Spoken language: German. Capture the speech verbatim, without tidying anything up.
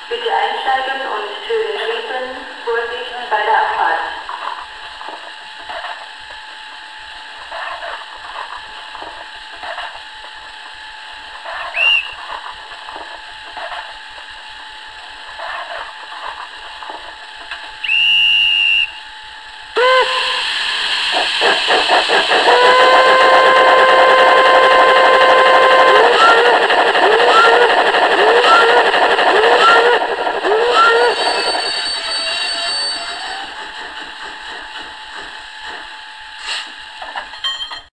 Bitte einsteigen und Türen schließen. Vorsicht bei der Abfahrt. Ah!